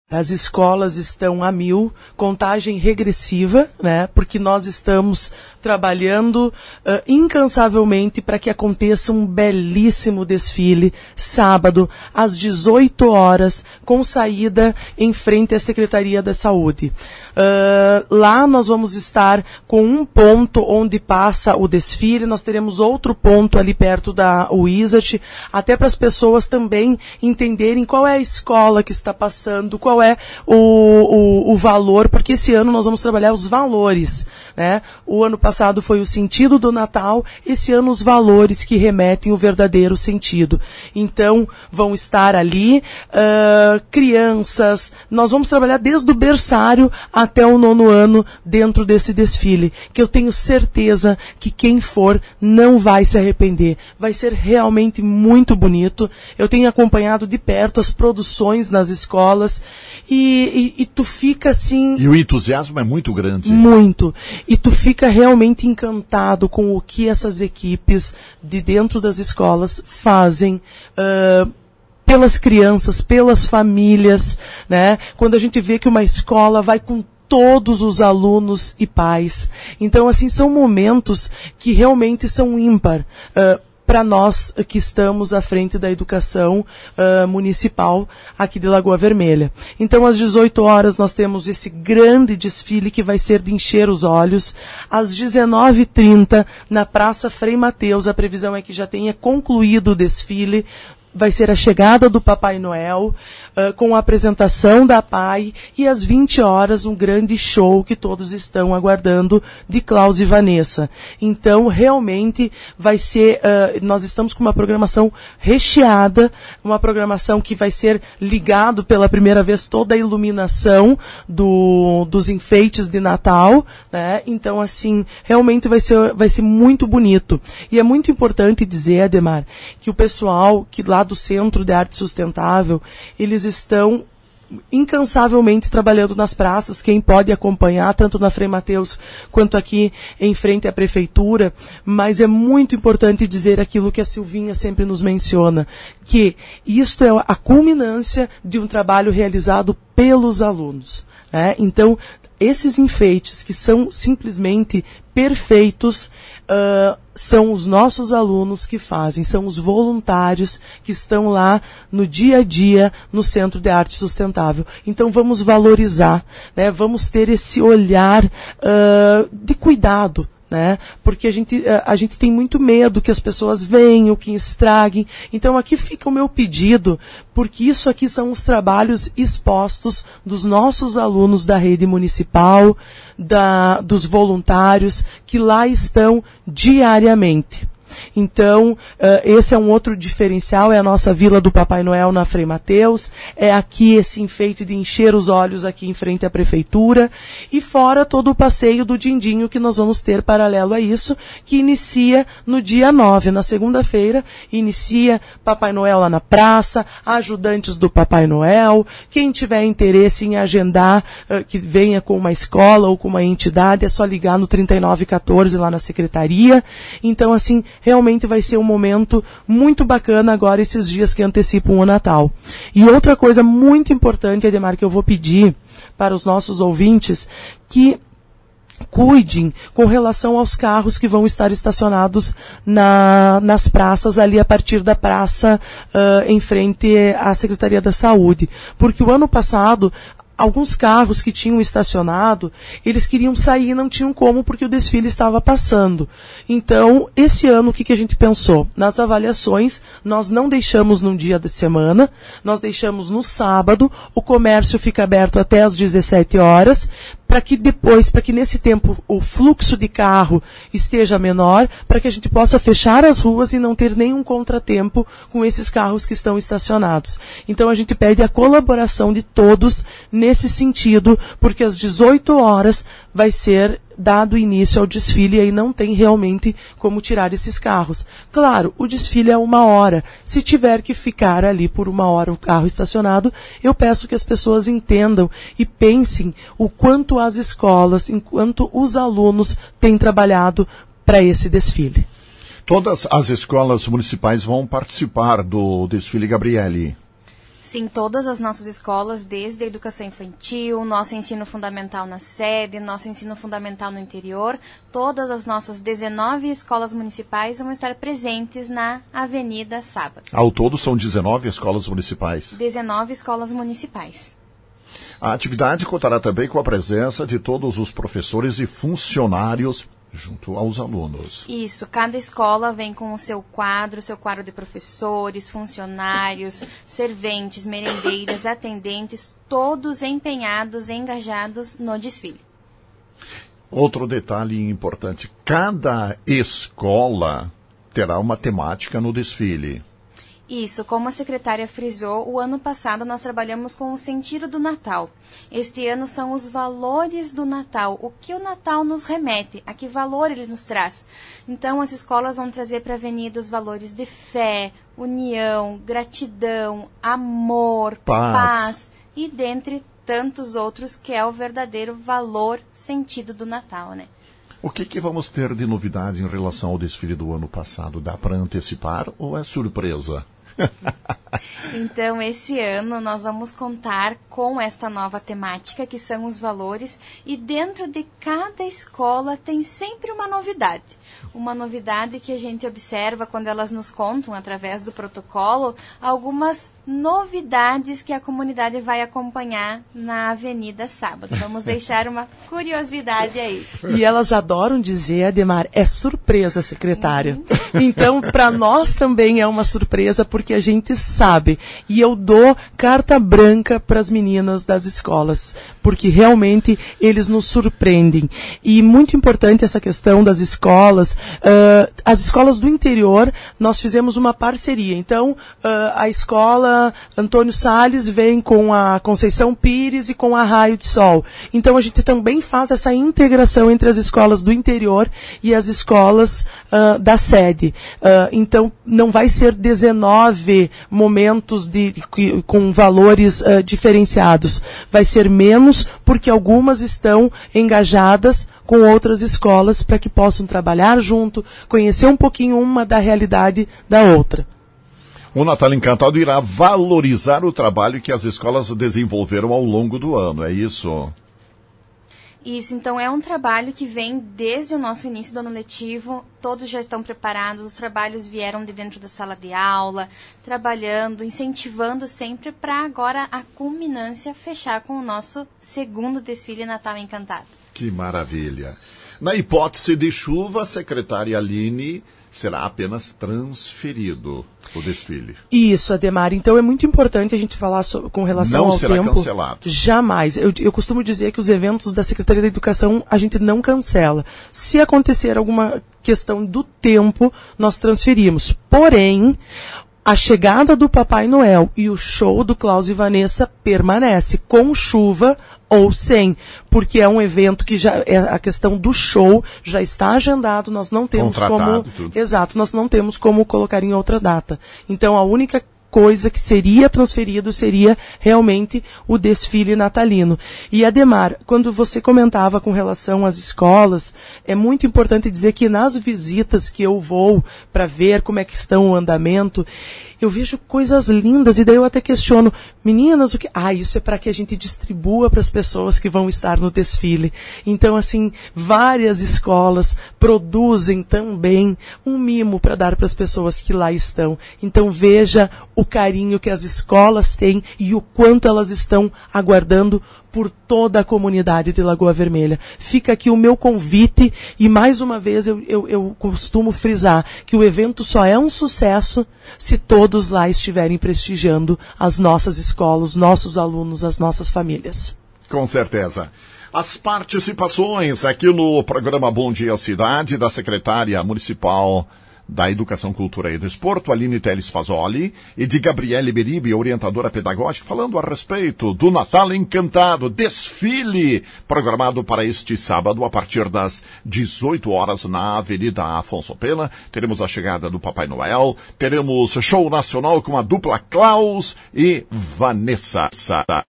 As escolas estão a 1000, contagem regressiva, né? Porque nós estamos trabalhando incansavelmente para que aconteça um belíssimo desfile sábado às 18 horas, com saída em frente à Secretaria da Saúde. Lá nós vamos estar com um ponto onde passa o desfile, nós teremos outro ponto ali perto da Wizard, até para as pessoas também entenderem qual é a escola que está passando, qual é o valor, porque esse ano nós vamos trabalhar os valores, né? O ano passado foi o sentido do Natal, esse ano os valores que remetem o verdadeiro sentido. Então, vão estar ali crianças, nós vamos trabalhar desde o berçário até o 9º ano dentro desse desfile, que eu tenho certeza que quem for não vai se arrepender. Vai ser realmente muito bonito. Eu tenho acompanhado de perto as produções nas escolas e tu fica assim... E o entusiasmo é muito grande. Muito. E tu fica realmente encantado com o que essas equipes de dentro das escolas fazem pelas crianças, pelas famílias, né? Quando a gente vê que uma escola vai com todos os alunos e pais. Então, assim, são momentos que realmente são ímpar para nós que estamos à frente da educação municipal aqui de Lagoa Vermelha. Então, às 18 horas, nós temos esse grande desfile que vai ser de encher os olhos. Às 19h30, na Praça Frei Mateus, a previsão é que já tenha concluído o desfile. Vai ser a chegada do Papai Noel, com a apresentação da PAI, e às 20 horas um grande show que todos estão aguardando de Klaus e Vanessa. Então, realmente vai ser, nós estamos com uma programação recheada, uma programação que vai ser ligado pela primeira vez toda a iluminação dos enfeites de Natal, né? Então, assim, realmente vai ser muito bonito. E é muito importante dizer, Ademar, que o pessoal que lá do Centro de Arte Sustentável, eles estão incansavelmente trabalhando nas praças. Quem pode acompanhar, tanto na Frei Mateus quanto aqui em frente à Prefeitura, mas é muito importante dizer aquilo que a Silvinha sempre nos menciona, que isto é a culminância de um trabalho realizado pelos alunos, né? Então, esses enfeites que são simplesmente perfeitos, são os nossos alunos que fazem, são os voluntários que estão lá no dia a dia no Centro de Arte Sustentável. Então vamos valorizar, né? Vamos ter esse olhar de cuidado, né? Porque a gente tem muito medo que as pessoas venham, que estraguem. Então aqui fica o meu pedido, porque isso aqui são os trabalhos expostos dos nossos alunos da rede municipal, dos voluntários que lá estão diariamente. Então, esse é um outro diferencial, é a nossa Vila do Papai Noel na Frei Mateus, é aqui esse enfeite de encher os olhos aqui em frente à Prefeitura, e fora todo o passeio do Dindinho que nós vamos ter paralelo a isso, que inicia no dia 9, na segunda-feira, inicia Papai Noel lá na praça, ajudantes do Papai Noel, quem tiver interesse em agendar, que venha com uma escola ou com uma entidade, é só ligar no 3914 lá na Secretaria. Então, assim, realmente vai ser um momento muito bacana agora, esses dias que antecipam o Natal. E outra coisa muito importante, Ademar, que eu vou pedir para os nossos ouvintes, que cuidem com relação aos carros que vão estar estacionados nas praças, ali a partir da praça em frente à Secretaria da Saúde. Porque o ano passado, alguns carros que tinham estacionado, eles queriam sair e não tinham como, porque o desfile estava passando. Então, esse ano, o que a gente pensou? Nas avaliações, nós não deixamos num dia de semana, nós deixamos no sábado, o comércio fica aberto até às 17 horas, para que nesse tempo o fluxo de carro esteja menor, para que a gente possa fechar as ruas e não ter nenhum contratempo com esses carros que estão estacionados. Então a gente pede a colaboração de todos nesse sentido, porque às 18 horas vai ser dado início ao desfile e aí não tem realmente como tirar esses carros. Claro, o desfile é 1 hora. Se tiver que ficar ali por 1 hora o carro estacionado, eu peço que as pessoas entendam e pensem o quanto as escolas, enquanto os alunos têm trabalhado para esse desfile. Todas as escolas municipais vão participar do desfile, Gabriele? Sim, todas as nossas escolas, desde a educação infantil, nosso ensino fundamental na sede, nosso ensino fundamental no interior, todas as nossas 19 escolas municipais vão estar presentes na Avenida Sábado. Ao todo são 19 escolas municipais. 19 escolas municipais. A atividade contará também com a presença de todos os professores e funcionários junto aos alunos. Isso, cada escola vem com o seu quadro de professores, funcionários, serventes, merendeiras, atendentes, todos empenhados, engajados no desfile. Outro detalhe importante, cada escola terá uma temática no desfile. Isso, como a secretária frisou, o ano passado nós trabalhamos com o sentido do Natal. Este ano são os valores do Natal, o que o Natal nos remete, a que valor ele nos traz. Então as escolas vão trazer para a avenida os valores de fé, união, gratidão, amor, paz e dentre tantos outros que é o verdadeiro valor, sentido do Natal, né? O que vamos ter de novidade em relação ao desfile do ano passado? Dá para antecipar ou é surpresa? Então, esse ano nós vamos contar com esta nova temática, que são os valores, e dentro de cada escola tem sempre uma novidade. Uma novidade que a gente observa quando elas nos contam, através do protocolo, algumas novidades que a comunidade vai acompanhar na Avenida Sábado. Vamos deixar uma curiosidade aí. E elas adoram dizer, Ademar, é surpresa, secretária. Então, para nós também é uma surpresa, porque a gente sabe. E eu dou carta branca para as meninas das escolas, porque realmente eles nos surpreendem. E muito importante essa questão das escolas. As escolas do interior, nós fizemos uma parceria. Então, a escola Antônio Salles vem com a Conceição Pires e com a Raio de Sol. Então a gente também faz essa integração entre as escolas do interior e as escolas da sede. Então não vai ser 19 momentos com valores diferenciados. Vai ser menos, porque algumas estão engajadas com outras escolas para que possam trabalhar junto, conhecer um pouquinho uma da realidade da outra. O Natal Encantado irá valorizar o trabalho que as escolas desenvolveram ao longo do ano, é isso? Isso, então é um trabalho que vem desde o nosso início do ano letivo, todos já estão preparados, os trabalhos vieram de dentro da sala de aula, trabalhando, incentivando sempre para agora a culminância fechar com o nosso segundo desfile Natal Encantado. Que maravilha! Na hipótese de chuva, a secretária Aline será apenas transferido o desfile. Isso, Ademar. Então é muito importante a gente falar com relação ao tempo. Não será cancelado. Jamais. Eu costumo dizer que os eventos da Secretaria da Educação a gente não cancela. Se acontecer alguma questão do tempo, nós transferimos. Porém, a chegada do Papai Noel e o show do Klaus e Vanessa permanece, com chuva ou sem, porque é um evento que já a questão do show já está agendado, nós não temos como... Tudo. Exato, nós não temos como colocar em outra data. Então a única coisa que seria transferido seria realmente o desfile natalino. E Ademar, quando você comentava com relação às escolas, é muito importante dizer que nas visitas que eu vou para ver como é que estão o andamento, eu vejo coisas lindas e daí eu até questiono, meninas, o que? Isso é para que a gente distribua para as pessoas que vão estar no desfile. Então, assim, várias escolas produzem também um mimo para dar para as pessoas que lá estão. Então, veja o carinho que as escolas têm e o quanto elas estão aguardando por toda a comunidade de Lagoa Vermelha. Fica aqui o meu convite e mais uma vez eu costumo frisar que o evento só é um sucesso se todos lá estiverem prestigiando as nossas escolas, nossos alunos, as nossas famílias. Com certeza. As participações aqui no programa Bom Dia Cidade da secretária municipal da Educação, Cultura e Desporto, Aline Teles Fazoli, e de Gabriele Beribe, orientadora pedagógica, falando a respeito do Natal Encantado, desfile programado para este sábado, a partir das 18 horas na Avenida Afonso Pena. Teremos a chegada do Papai Noel, teremos show nacional com a dupla Klaus e Vanessa.